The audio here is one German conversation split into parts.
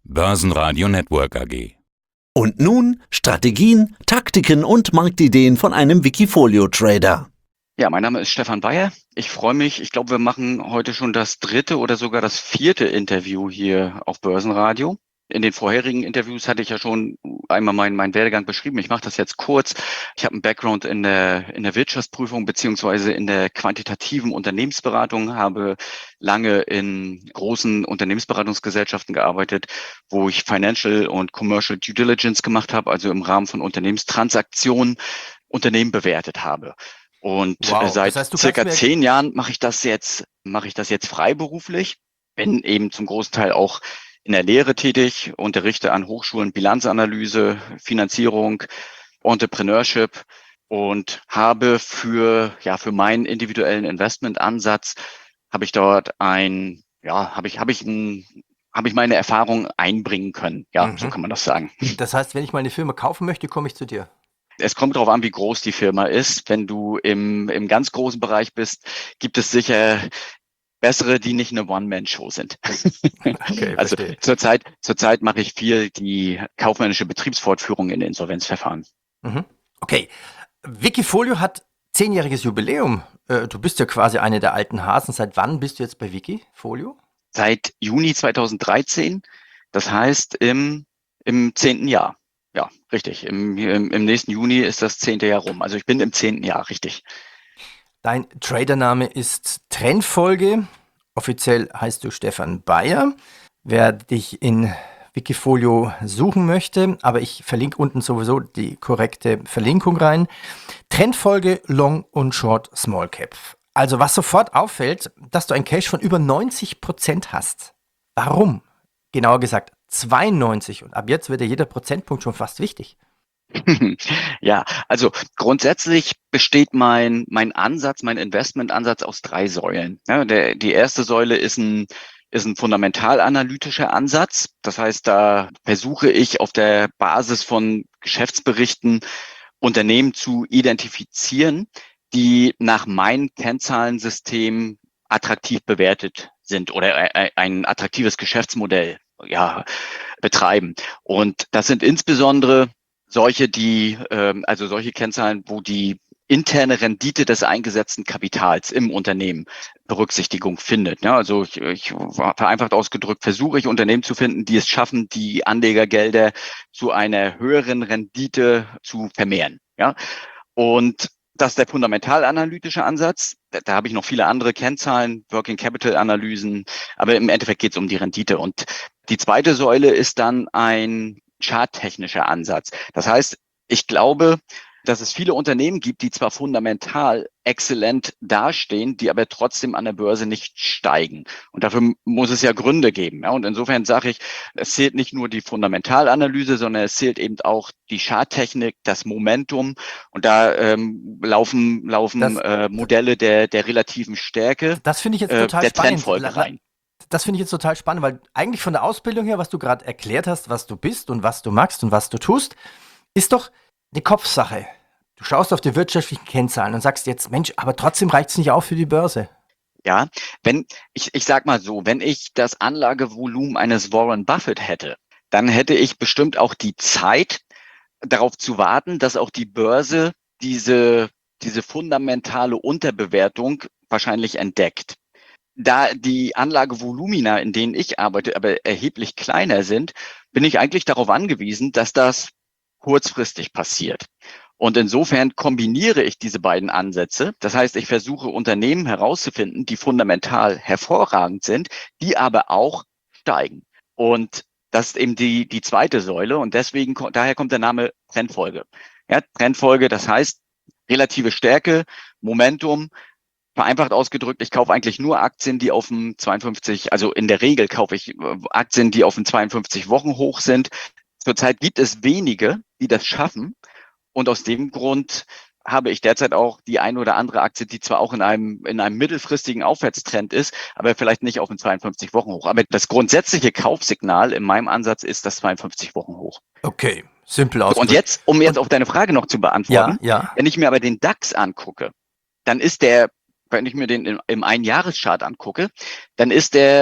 Börsenradio Network AG. Und nun Strategien, Taktiken und Marktideen von einem Wikifolio-Trader. Ja, mein Name ist Stefan Bayer. Ich freue mich. Ich glaube, wir machen heute schon das 3. oder sogar das 4. Interview hier auf Börsenradio. In den vorherigen Interviews hatte ich ja schon einmal meinen Werdegang beschrieben. Ich mache das jetzt kurz. Ich habe einen Background in der Wirtschaftsprüfung beziehungsweise in der quantitativen Unternehmensberatung, habe lange in großen Unternehmensberatungsgesellschaften gearbeitet, wo ich Financial und Commercial Due Diligence gemacht habe, also im Rahmen von Unternehmenstransaktionen Unternehmen bewertet habe. Und seit circa 10 Jahren mache ich das jetzt freiberuflich, bin eben zum großen Teil auch in der Lehre tätig, unterrichte an Hochschulen Bilanzanalyse, Finanzierung, Entrepreneurship und habe für meinen individuellen Investmentansatz habe ich dort habe ich meine Erfahrung einbringen können. Ja, so kann man das sagen. Das heißt, wenn ich mal eine Firma kaufen möchte, komme ich zu dir. Es kommt darauf an, wie groß die Firma ist. Wenn du im ganz großen Bereich bist, gibt es sicher bessere, die nicht eine One-Man-Show sind. Okay, also zurzeit mache ich viel die kaufmännische Betriebsfortführung in Insolvenzverfahren. Okay. Wikifolio hat 10-jähriges Jubiläum. Du bist ja quasi eine der alten Hasen. Seit wann bist du jetzt bei Wikifolio? Seit Juni 2013. Das heißt im 10. Jahr. Ja, richtig. Im nächsten Juni ist das 10. Jahr rum. Also ich bin im 10. Jahr, richtig. Dein Tradername ist Trendfolge. Offiziell heißt du Stefan Bayer. Wer dich in Wikifolio suchen möchte, aber ich verlinke unten sowieso die korrekte Verlinkung rein. Trendfolge Long und Short Small Cap. Also was sofort auffällt, dass du ein Cash von über 90% hast. Warum? Genauer gesagt 92 und ab jetzt wird ja jeder Prozentpunkt schon fast wichtig. Ja, also grundsätzlich besteht mein Investmentansatz aus 3 Säulen. Ja, die erste Säule ist ein fundamentalanalytischer Ansatz. Das heißt, da versuche ich auf der Basis von Geschäftsberichten Unternehmen zu identifizieren, die nach meinem Kennzahlensystem attraktiv bewertet sind oder ein attraktives Geschäftsmodell betreiben. Und das sind insbesondere solche Kennzahlen, wo die interne Rendite des eingesetzten Kapitals im Unternehmen Berücksichtigung findet. Ja, also ich vereinfacht ausgedrückt versuche ich Unternehmen zu finden, die es schaffen, die Anlegergelder zu einer höheren Rendite zu vermehren. Ja, und das ist der fundamentalanalytische Ansatz. Da habe ich noch viele andere Kennzahlen, Working Capital Analysen, aber im Endeffekt geht es um die Rendite. Und die zweite Säule ist dann ein charttechnischer Ansatz. Das heißt, ich glaube, dass es viele Unternehmen gibt, die zwar fundamental exzellent dastehen, die aber trotzdem an der Börse nicht steigen. Und dafür muss es ja Gründe geben. Ja? Und insofern sage ich, es zählt nicht nur die Fundamentalanalyse, sondern es zählt eben auch die Charttechnik, das Momentum. Und da laufen Modelle der relativen Stärke, das finde ich jetzt total der spannend. Trendfolge rein. Das finde ich jetzt total spannend, weil eigentlich von der Ausbildung her, was du gerade erklärt hast, was du bist und was du magst und was du tust, ist doch eine Kopfsache. Du schaust auf die wirtschaftlichen Kennzahlen und sagst jetzt, Mensch, aber trotzdem reicht es nicht auf für die Börse. Ja, ich sag mal so, wenn ich das Anlagevolumen eines Warren Buffett hätte, dann hätte ich bestimmt auch die Zeit, darauf zu warten, dass auch die Börse diese fundamentale Unterbewertung wahrscheinlich entdeckt. Da die Anlagevolumina, in denen ich arbeite, aber erheblich kleiner sind, bin ich eigentlich darauf angewiesen, dass das kurzfristig passiert. Und insofern kombiniere ich diese beiden Ansätze. Das heißt, ich versuche Unternehmen herauszufinden, die fundamental hervorragend sind, die aber auch steigen. Und das ist eben die zweite Säule. Und daher kommt der Name Trendfolge. Ja, Trendfolge, das heißt relative Stärke, Momentum. Vereinfacht ausgedrückt, ich kaufe eigentlich nur Aktien, die auf dem 52, also in der Regel kaufe ich Aktien, die auf dem 52 Wochen hoch sind. Zurzeit gibt es wenige, die das schaffen. Und aus dem Grund habe ich derzeit auch die ein oder andere Aktie, die zwar auch in einem mittelfristigen Aufwärtstrend ist, aber vielleicht nicht auf dem 52 Wochen hoch. Aber das grundsätzliche Kaufsignal in meinem Ansatz ist das 52 Wochen hoch. Okay, simpel ausgedrückt. Und jetzt, um auf deine Frage noch zu beantworten, ja. Wenn ich mir aber den DAX angucke, dann ist wenn ich mir den im Einjahreschart angucke, dann ist der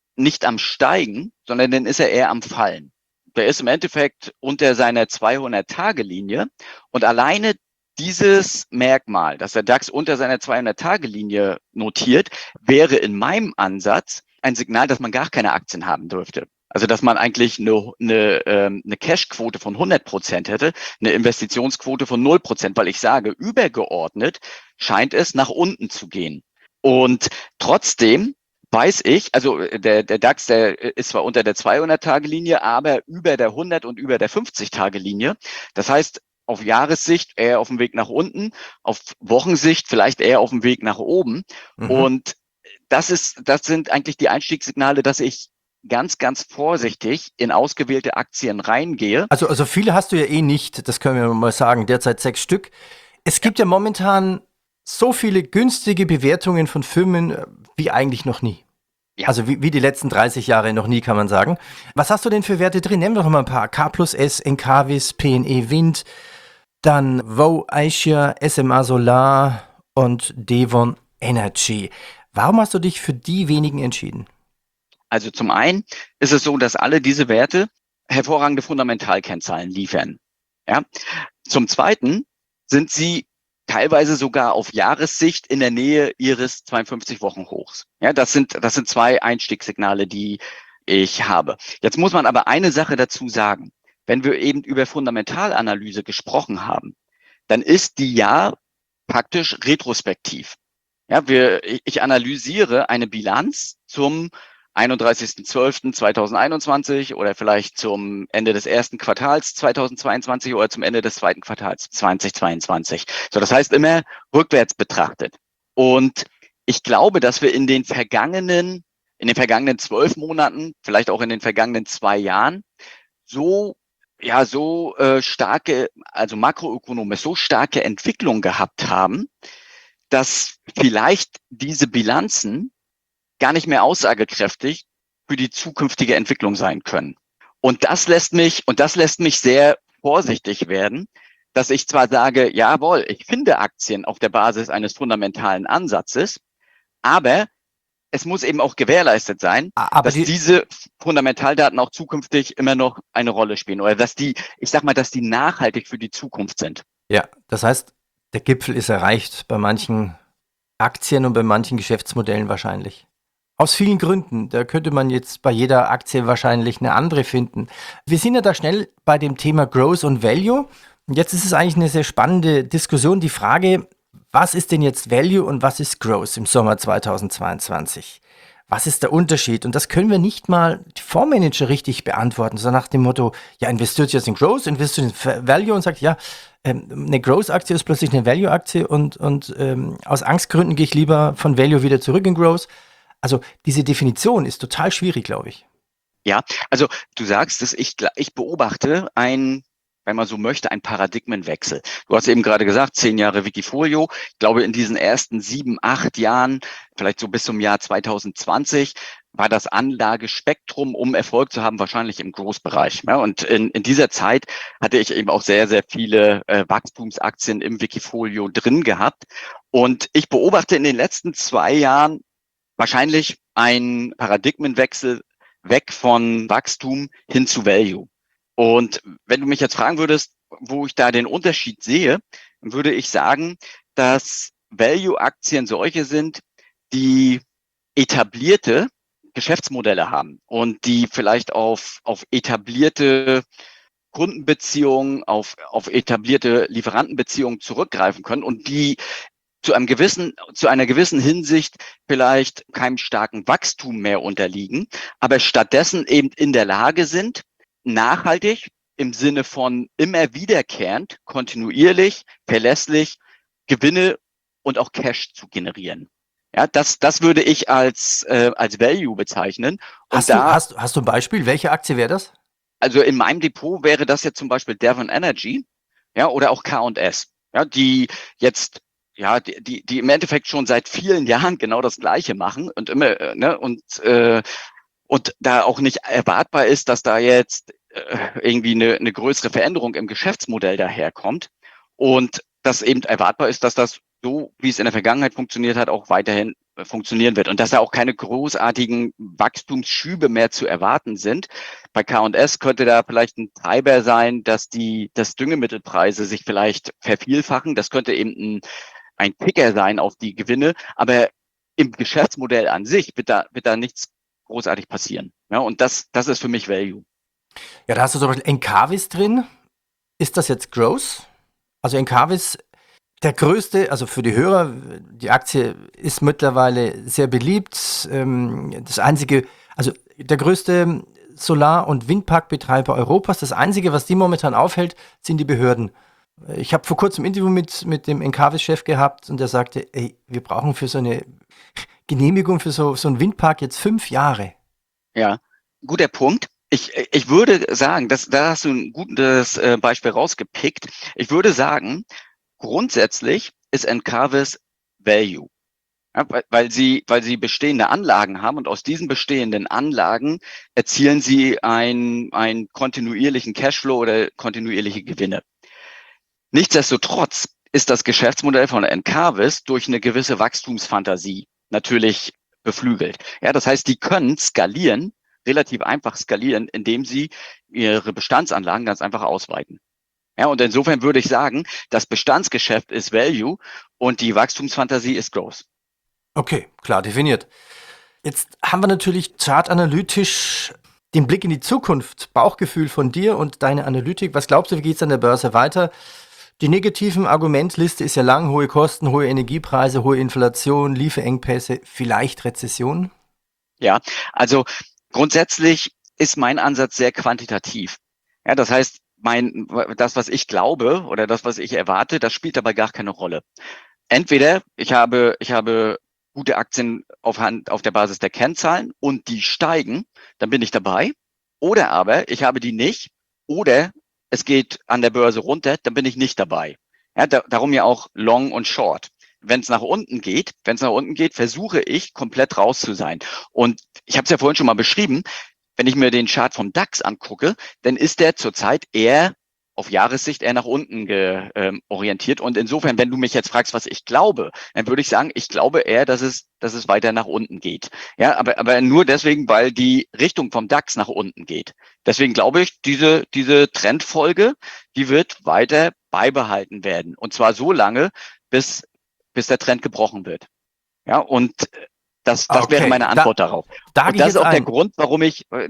nicht am Steigen, sondern dann ist er eher am Fallen. Der ist im Endeffekt unter seiner 200-Tage-Linie und alleine dieses Merkmal, dass der DAX unter seiner 200-Tage-Linie notiert, wäre in meinem Ansatz ein Signal, dass man gar keine Aktien haben dürfte. Also dass man eigentlich eine Cash-Quote von 100% hätte, eine Investitionsquote von 0%, weil ich sage, übergeordnet scheint es nach unten zu gehen. Und trotzdem weiß ich, also der DAX, der ist zwar unter der 200-Tage-Linie, aber über der 100 und über der 50-Tage-Linie. Das heißt, auf Jahressicht eher auf dem Weg nach unten, auf Wochensicht vielleicht eher auf dem Weg nach oben. Und das sind eigentlich die Einstiegssignale, dass ich ganz, ganz vorsichtig in ausgewählte Aktien reingehe. Also viele hast du ja eh nicht, das können wir mal sagen, derzeit 6 Stück. Es gibt ja momentan so viele günstige Bewertungen von Firmen wie eigentlich noch nie. Ja. Also wie die letzten 30 Jahre noch nie, kann man sagen. Was hast du denn für Werte drin? Nehmen wir doch mal ein paar. K+S, Encavis, PNE Wind, dann Vow Asia, SMA Solar und Devon Energy. Warum hast du dich für die wenigen entschieden? Also zum einen ist es so, dass alle diese Werte hervorragende Fundamentalkennzahlen liefern. Ja. Zum zweiten sind sie teilweise sogar auf Jahressicht in der Nähe ihres 52-Wochen-Hochs. Ja, das sind 2 Einstiegssignale, die ich habe. Jetzt muss man aber eine Sache dazu sagen. Wenn wir eben über Fundamentalanalyse gesprochen haben, dann ist die ja praktisch retrospektiv. Ja, ich analysiere eine Bilanz zum 31.12.2021 oder vielleicht zum Ende des ersten Quartals 2022 oder zum Ende des zweiten Quartals 2022. So, das heißt immer rückwärts betrachtet. Und ich glaube, dass wir in den vergangenen 12 Monaten, vielleicht auch in den vergangenen 2 Jahren, so starke, also makroökonomisch so starke Entwicklung gehabt haben, dass vielleicht diese Bilanzen gar nicht mehr aussagekräftig für die zukünftige Entwicklung sein können. Und das lässt mich sehr vorsichtig werden, dass ich zwar sage, jawohl, ich finde Aktien auf der Basis eines fundamentalen Ansatzes, aber es muss eben auch gewährleistet sein, dass diese Fundamentaldaten auch zukünftig immer noch eine Rolle spielen oder dass die nachhaltig für die Zukunft sind. Ja, das heißt, der Gipfel ist erreicht bei manchen Aktien und bei manchen Geschäftsmodellen wahrscheinlich. Aus vielen Gründen. Da könnte man jetzt bei jeder Aktie wahrscheinlich eine andere finden. Wir sind ja da schnell bei dem Thema Growth und Value. Und jetzt ist es eigentlich eine sehr spannende Diskussion. Die Frage, was ist denn jetzt Value und was ist Growth im Sommer 2022? Was ist der Unterschied? Und das können wir nicht mal die Fondsmanager richtig beantworten, so nach dem Motto, ja, investiert jetzt in Growth, investiert in Value und sagt, ja, eine Growth-Aktie ist plötzlich eine Value-Aktie und aus Angstgründen gehe ich lieber von Value wieder zurück in Growth. Also diese Definition ist total schwierig, glaube ich. Ja, also du sagst es, ich beobachte wenn man so möchte, ein Paradigmenwechsel. Du hast eben gerade gesagt, 10 Jahre Wikifolio. Ich glaube, in diesen ersten 7, 8 Jahren, vielleicht so bis zum Jahr 2020, war das Anlagespektrum, um Erfolg zu haben, wahrscheinlich im Großbereich. Ja, und in dieser Zeit hatte ich eben auch sehr, sehr viele Wachstumsaktien im Wikifolio drin gehabt. Und ich beobachte in den letzten 2 Jahren wahrscheinlich ein Paradigmenwechsel weg von Wachstum hin zu Value. Und wenn du mich jetzt fragen würdest, wo ich da den Unterschied sehe, dann würde ich sagen, dass Value-Aktien solche sind, die etablierte Geschäftsmodelle haben und die vielleicht auf etablierte Kundenbeziehungen, auf etablierte Lieferantenbeziehungen zurückgreifen können und die zu einer gewissen Hinsicht vielleicht keinem starken Wachstum mehr unterliegen, aber stattdessen eben in der Lage sind, nachhaltig im Sinne von immer wiederkehrend, kontinuierlich, verlässlich Gewinne und auch Cash zu generieren. Ja, das würde ich als Value bezeichnen. Und hast du ein Beispiel? Welche Aktie wäre das? Also in meinem Depot wäre das jetzt zum Beispiel Devon Energy, ja, oder auch K&S, ja, die jetzt die im Endeffekt schon seit vielen Jahren genau das Gleiche machen und immer, und da auch nicht erwartbar ist, dass da jetzt irgendwie eine größere Veränderung im Geschäftsmodell daherkommt und dass eben erwartbar ist, dass das so, wie es in der Vergangenheit funktioniert hat, auch weiterhin funktionieren wird und dass da auch keine großartigen Wachstumsschübe mehr zu erwarten sind. Bei K&S könnte da vielleicht ein Treiber sein, dass dass Düngemittelpreise sich vielleicht vervielfachen. Das könnte eben ein Kicker sein auf die Gewinne, aber im Geschäftsmodell an sich wird da nichts großartig passieren. Ja, und das ist für mich Value. Ja, da hast du zum Beispiel Encavis drin. Ist das jetzt Growth? Also Encavis, der größte, also für die Hörer, die Aktie ist mittlerweile sehr beliebt. Das einzige, also der größte Solar- und Windparkbetreiber Europas. Das Einzige, was die momentan aufhält, sind die Behörden. Ich habe vor kurzem ein Interview mit dem Encavis-Chef gehabt und der sagte, ey, wir brauchen für so eine Genehmigung für so einen Windpark jetzt 5 Jahre. Ja, guter Punkt. Ich würde sagen, da hast du ein gutes Beispiel rausgepickt. Ich würde sagen, grundsätzlich ist Encavis Value. Ja, weil sie bestehende Anlagen haben und aus diesen bestehenden Anlagen erzielen sie einen kontinuierlichen Cashflow oder kontinuierliche Gewinne. Nichtsdestotrotz ist das Geschäftsmodell von Encavis durch eine gewisse Wachstumsfantasie natürlich beflügelt. Ja, das heißt, die können skalieren, relativ einfach skalieren, indem sie ihre Bestandsanlagen ganz einfach ausweiten. Ja, und insofern würde ich sagen, das Bestandsgeschäft ist Value und die Wachstumsfantasie ist Growth. Okay, klar definiert. Jetzt haben wir natürlich chartanalytisch den Blick in die Zukunft, Bauchgefühl von dir und deine Analytik. Was glaubst du, wie geht es an der Börse weiter? Die negativen Argumentliste ist ja lang, hohe Kosten, hohe Energiepreise, hohe Inflation, Lieferengpässe, vielleicht Rezession? Ja, also grundsätzlich ist mein Ansatz sehr quantitativ. Ja, das heißt, das, was ich glaube oder das, was ich erwarte, das spielt dabei gar keine Rolle. Entweder ich habe gute Aktien auf der Basis der Kennzahlen und die steigen, dann bin ich dabei. Oder aber ich habe die nicht oder es geht an der Börse runter, dann bin ich nicht dabei. Ja, darum ja auch Long und Short. Wenn es nach unten geht, versuche ich komplett raus zu sein. Und ich habe es ja vorhin schon mal beschrieben, wenn ich mir den Chart vom DAX angucke, dann ist der zurzeit eher auf Jahressicht eher nach unten orientiert. Und insofern, wenn du mich jetzt fragst, was ich glaube, dann würde ich sagen, ich glaube eher, dass es weiter nach unten geht. Ja, aber nur deswegen, weil die Richtung vom DAX nach unten geht. Deswegen glaube ich, diese Trendfolge, die wird weiter beibehalten werden. Und zwar so lange, bis der Trend gebrochen wird. Ja, und das wäre meine Antwort darauf. Und das ist auch der Grund, warum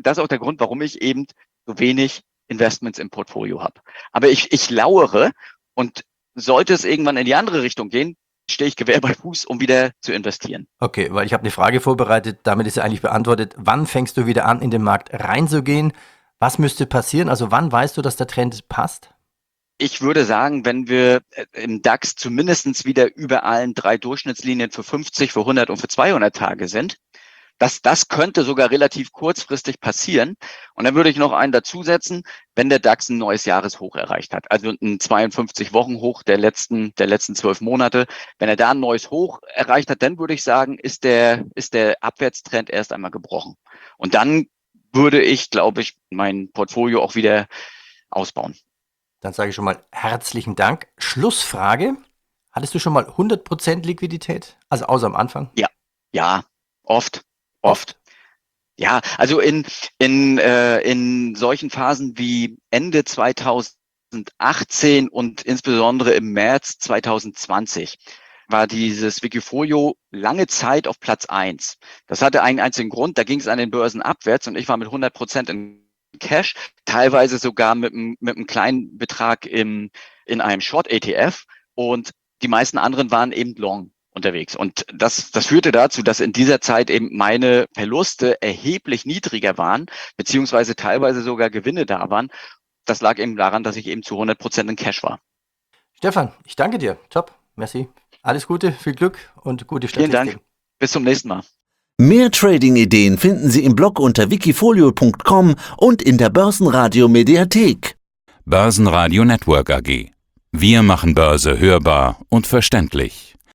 ich eben so wenig Investments im Portfolio habe. Aber ich lauere und sollte es irgendwann in die andere Richtung gehen, stehe ich Gewehr bei Fuß, um wieder zu investieren. Okay, weil ich habe eine Frage vorbereitet, damit ist ja eigentlich beantwortet. Wann fängst du wieder an, in den Markt reinzugehen? Was müsste passieren? Also wann weißt du, dass der Trend passt? Ich würde sagen, wenn wir im DAX zumindest wieder über allen 3 Durchschnittslinien für 50, für 100 und für 200 Tage sind, das könnte sogar relativ kurzfristig passieren. Und dann würde ich noch einen dazusetzen, wenn der DAX ein neues Jahreshoch erreicht hat. Also ein 52-Wochen-Hoch der letzten 12 Monate. Wenn er da ein neues Hoch erreicht hat, dann würde ich sagen, ist der Abwärtstrend erst einmal gebrochen. Und dann würde ich, glaube ich, mein Portfolio auch wieder ausbauen. Dann sage ich schon mal herzlichen Dank. Schlussfrage. Hattest du schon mal 100% Liquidität? Also außer am Anfang? Ja, oft. Ja, also in solchen Phasen wie Ende 2018 und insbesondere im März 2020 war dieses Wikifolio lange Zeit auf Platz 1. Das hatte einen einzigen Grund, da ging es an den Börsen abwärts und ich war mit 100% in Cash, teilweise sogar mit einem kleinen Betrag in einem Short-ETF und die meisten anderen waren eben long unterwegs. Und das führte dazu, dass in dieser Zeit eben meine Verluste erheblich niedriger waren, beziehungsweise teilweise sogar Gewinne da waren. Das lag eben daran, dass ich eben zu 100% in Cash war. Stefan, ich danke dir. Top, merci. Alles Gute, viel Glück und gute Statistik. Vielen Dank. Bis zum nächsten Mal. Mehr Trading-Ideen finden Sie im Blog unter wikifolio.com und in der Börsenradio Mediathek. Börsenradio Network AG. Wir machen Börse hörbar und verständlich.